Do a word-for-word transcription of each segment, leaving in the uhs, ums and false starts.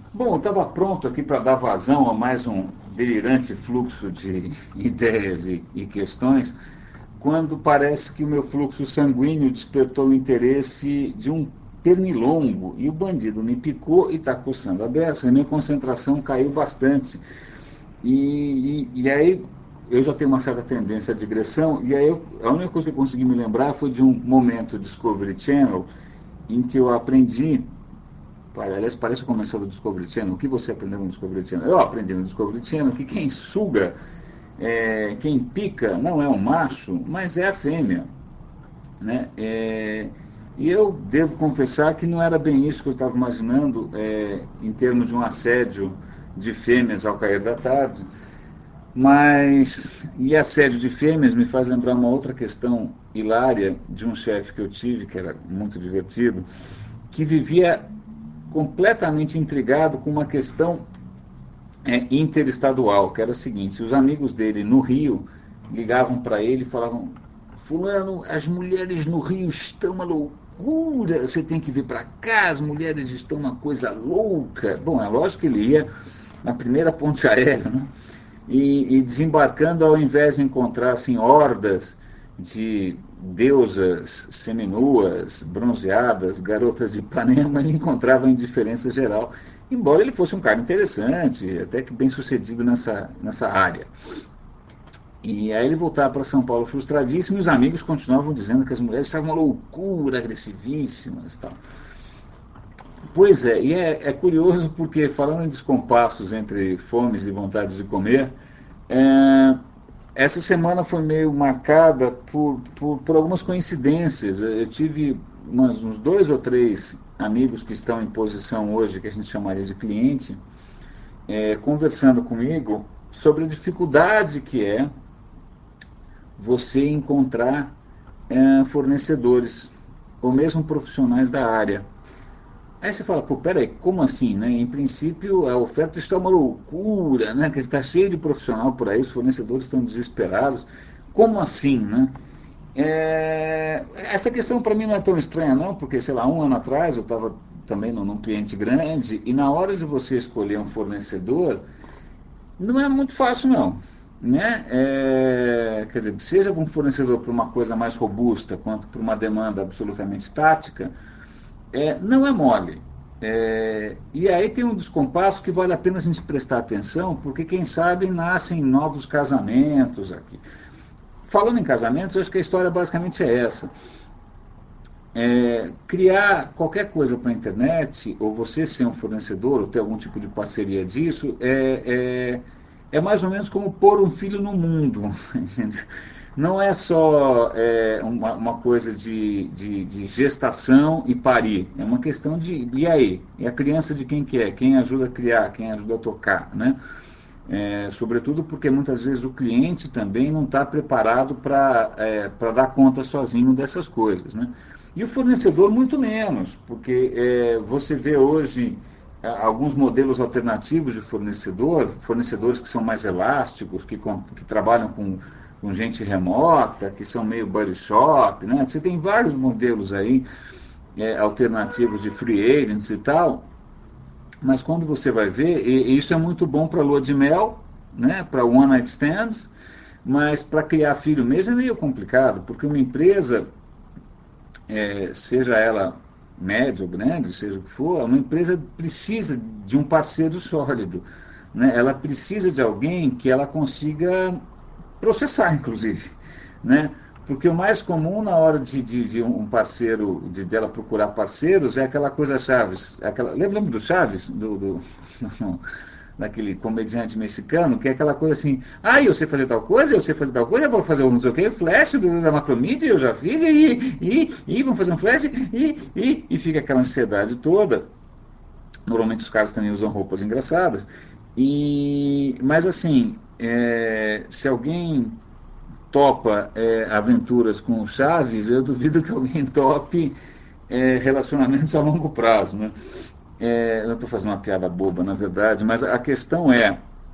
Bom, eu estava pronto aqui para dar vazão a mais um delirante fluxo de ideias e, e questões, quando parece que o meu fluxo sanguíneo despertou o interesse de um pernilongo e o bandido me picou e está coçando a beça e minha concentração caiu bastante. E, e, e aí eu já tenho uma certa tendência à digressão, e aí eu, a única coisa que eu consegui me lembrar foi de um momento Discovery Channel em que eu aprendi. Aliás, parece o comercial do Discovery Channel. O que você aprendeu no Discovery Channel? Eu aprendi no Discovery Channel que quem suga, é, quem pica, não é um macho, mas é a fêmea. Né? É, e eu devo confessar que não era bem isso que eu estava imaginando, é, em termos de um assédio de fêmeas ao cair da tarde. Mas, e assédio de fêmeas me faz lembrar uma outra questão hilária de um chefe que eu tive, que era muito divertido, que vivia completamente intrigado com uma questão é, interestadual, que era o seguinte: os amigos dele no Rio ligavam para ele e falavam: fulano, as mulheres no Rio estão uma loucura, você tem que vir para cá, as mulheres estão uma coisa louca. Bom, é lógico que ele ia na primeira ponte aérea, né? E, e desembarcando, ao invés de encontrar assim, hordas de deusas seminuas, bronzeadas, garotas de Ipanema, ele encontrava a indiferença geral, embora ele fosse um cara interessante, até que bem sucedido nessa, nessa área. E aí ele voltava para São Paulo frustradíssimo e os amigos continuavam dizendo que as mulheres estavam uma loucura, agressivíssimas e tal. Pois é, e é, é curioso porque, falando em descompassos entre fomes e vontades de comer, é, essa semana foi meio marcada por, por, por algumas coincidências. Eu tive umas, uns dois ou três amigos que estão em posição hoje, que a gente chamaria de cliente, é, conversando comigo sobre a dificuldade que é você encontrar é, fornecedores ou mesmo profissionais da área. Aí você fala, pô, peraí, como assim, né? Em princípio, a oferta está uma loucura, né? Que está cheio de profissional por aí, os fornecedores estão desesperados. Como assim, né? É, essa questão para mim não é tão estranha, não, porque, sei lá, um ano atrás eu estava também num, num cliente grande e na hora de você escolher um fornecedor, não é muito fácil, não. Né? É, quer dizer, seja um fornecedor para uma coisa mais robusta, quanto para uma demanda absolutamente tática, é, não é mole. É, e aí tem um descompasso que vale a pena a gente prestar atenção, porque quem sabe nascem novos casamentos aqui. Falando em casamentos, eu acho que a história basicamente é essa. É, criar qualquer coisa para a internet, ou você ser um fornecedor, ou ter algum tipo de parceria disso, é, é, é mais ou menos como pôr um filho no mundo. Não é só é, uma, uma coisa de, de, de gestação e parir, é uma questão de, e aí? E a criança de quem que é? Quem ajuda a criar? Quem ajuda a tocar? Né? É, sobretudo porque muitas vezes o cliente também não está preparado para é, para dar conta sozinho dessas coisas. Né? E o fornecedor muito menos, porque é, você vê hoje é, alguns modelos alternativos de fornecedor, fornecedores que são mais elásticos, que, com, que trabalham com, com gente remota, que são meio body shop, né? Você tem vários modelos aí é, alternativos de free agents e tal, mas quando você vai ver, e, e isso é muito bom para lua de mel, né? Para one night stands, mas para criar filho mesmo é meio complicado, porque uma empresa é, seja ela média ou grande, seja o que for, uma empresa precisa de um parceiro sólido. Né? Ela precisa de alguém que ela consiga processar, inclusive. Né? Porque o mais comum na hora de, de, de um parceiro, de dela procurar parceiros, é aquela coisa Chaves. Aquela, lembra, lembra do Chaves? Do, do, daquele comediante mexicano, que é aquela coisa assim, ah, eu sei fazer tal coisa, eu sei fazer tal coisa, eu vou fazer um não sei o que, flash do, da macromídia, eu já fiz, e, e, e vamos fazer um flash, e, e, e fica aquela ansiedade toda. Normalmente os caras também usam roupas engraçadas, e, mas assim, é, se alguém topa é, aventuras com o Chaves, eu duvido que alguém tope é, relacionamentos a longo prazo, né? É, eu estou fazendo uma piada boba, na verdade, mas a questão é,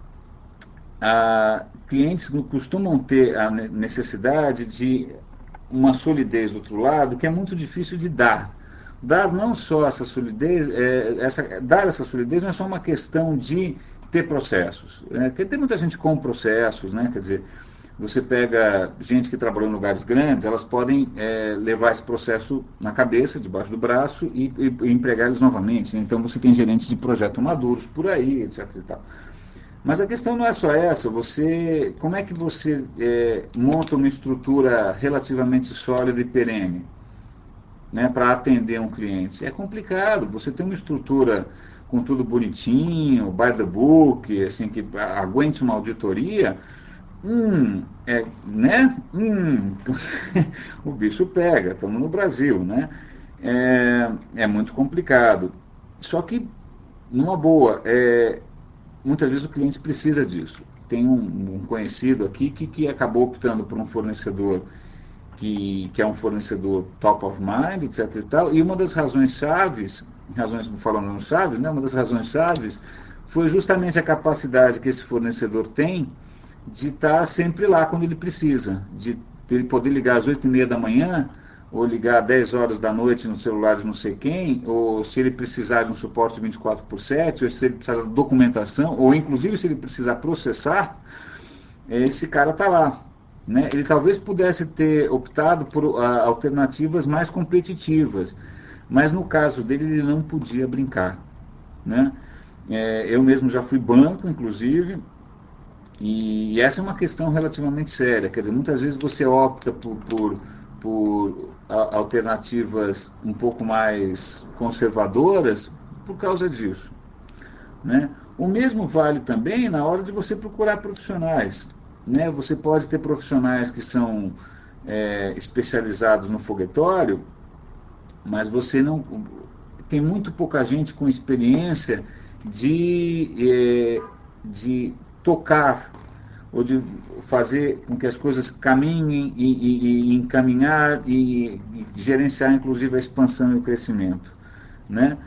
a, clientes costumam ter a necessidade de uma solidez do outro lado que é muito difícil de dar. dar não só essa solidez, é, essa, dar essa solidez não é só uma questão de ter processos. É, porque tem muita gente com processos, né? Quer dizer, você pega gente que trabalhou em lugares grandes, elas podem é, levar esse processo na cabeça, debaixo do braço, e, e, e empregar eles novamente. Né? Então você tem gerentes de projeto maduros por aí, etc e tal. Mas a questão não é só essa, você, como é que você é, monta uma estrutura relativamente sólida e perene, né, para atender um cliente? É complicado, você tem uma estrutura com tudo bonitinho, by the book, assim, que aguente uma auditoria, hum, é, né, hum, o bicho pega, estamos no Brasil, né, é, é muito complicado. Só que, numa boa, é, muitas vezes o cliente precisa disso. Tem um, um conhecido aqui que, que acabou optando por um fornecedor que, que é um fornecedor top of mind, etc e tal, e uma das razões chaves, razões falando nos chaves, né, uma das razões chaves foi justamente a capacidade que esse fornecedor tem de estar sempre lá quando ele precisa, de ele poder ligar às oito e meia da manhã, ou ligar às dez horas da noite no celular de não sei quem, ou se ele precisar de um suporte vinte e quatro por sete, ou se ele precisar de documentação, ou inclusive se ele precisar processar, esse cara está lá. Né? Ele talvez pudesse ter optado por uh, alternativas mais competitivas, mas no caso dele ele não podia brincar. Né? É, eu mesmo já fui banco, inclusive, e essa é uma questão relativamente séria. Quer dizer, muitas vezes você opta por, por, por alternativas um pouco mais conservadoras por causa disso. Né? O mesmo vale também na hora de você procurar profissionais. Né? Você pode ter profissionais que são é, especializados no foguetório, mas você não... Tem muito pouca gente com experiência de, é, de tocar ou de fazer com que as coisas caminhem e, e, e encaminhar e, e gerenciar inclusive a expansão e o crescimento. Né?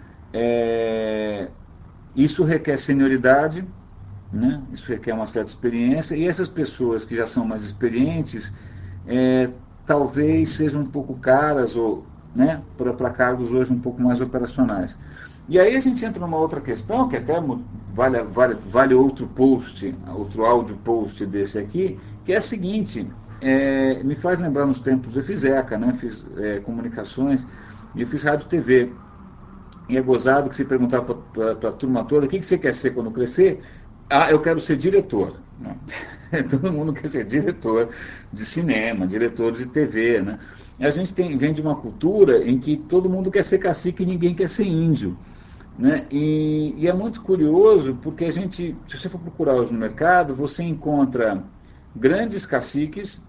É, isso requer senioridade, né? Isso requer uma certa experiência, e essas pessoas que já são mais experientes é, talvez sejam um pouco caras ou, né, para cargos hoje um pouco mais operacionais. E aí a gente entra numa outra questão, que até vale, vale, vale outro post, outro áudio post desse aqui, que é a seguinte, é, me faz lembrar nos tempos, eu fiz ECA, né, fiz é, comunicações, e eu fiz rádio e T V. E é gozado que se perguntar para a turma toda, o que, que você quer ser quando crescer? Ah, eu quero ser diretor. Né? Todo mundo quer ser diretor de cinema, diretor de T V. Né? E a gente tem, vem de uma cultura em que todo mundo quer ser cacique e ninguém quer ser índio. Né? E, e é muito curioso porque a gente, se você for procurar hoje no mercado, você encontra grandes caciques,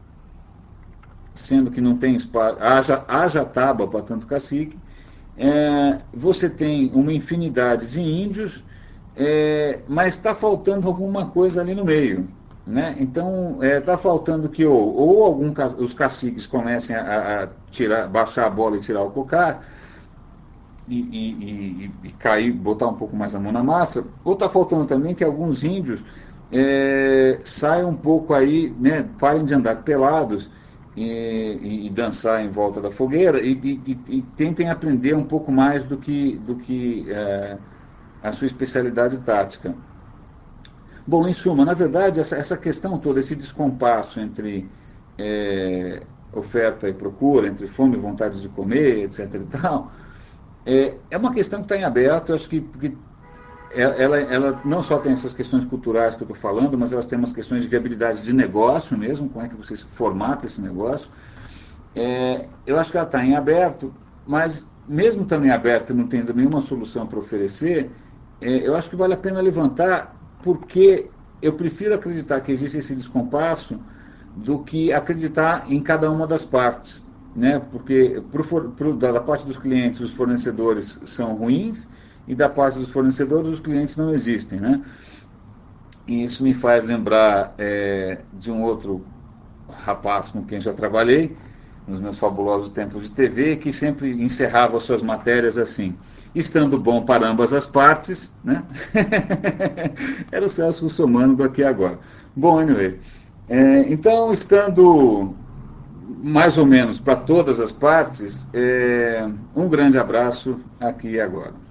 sendo que não tem espaço, haja, haja tábua para tanto cacique, é, você tem uma infinidade de índios, é, mas está faltando alguma coisa ali no meio. Né? Então, está é, faltando que ou, ou algum, os caciques comecem a, a tirar, baixar a bola e tirar o cocar, e, e, e, e cair, botar um pouco mais a mão na massa, ou está faltando também que alguns índios é, saiam um pouco aí, né, parem de andar pelados e, e, e dançar em volta da fogueira e, e, e tentem aprender um pouco mais do que, do que é, a sua especialidade tática. Bom, em suma, na verdade, essa, essa questão toda, esse descompasso entre é, oferta e procura, entre fome e vontade de comer, etc e tal, é, é uma questão que está em aberto. Eu acho que, que ela, ela não só tem essas questões culturais que eu estou falando, mas elas têm umas questões de viabilidade de negócio mesmo, como é que você formata esse negócio. É, eu acho que ela está em aberto, mas mesmo estando em aberto e não tendo nenhuma solução para oferecer, é, eu acho que vale a pena levantar, porque eu prefiro acreditar que existe esse descompasso do que acreditar em cada uma das partes. Né? Porque pro, pro, da parte dos clientes os fornecedores são ruins e da parte dos fornecedores os clientes não existem. Né? E isso me faz lembrar é, de um outro rapaz com quem já trabalhei, nos meus fabulosos tempos de T V, que sempre encerrava suas matérias assim: estando bom para ambas as partes, né? Era o Celso Russomano do Aqui e Agora. Bom, anyway, é, então, estando mais ou menos para todas as partes, é, um grande abraço aqui e agora.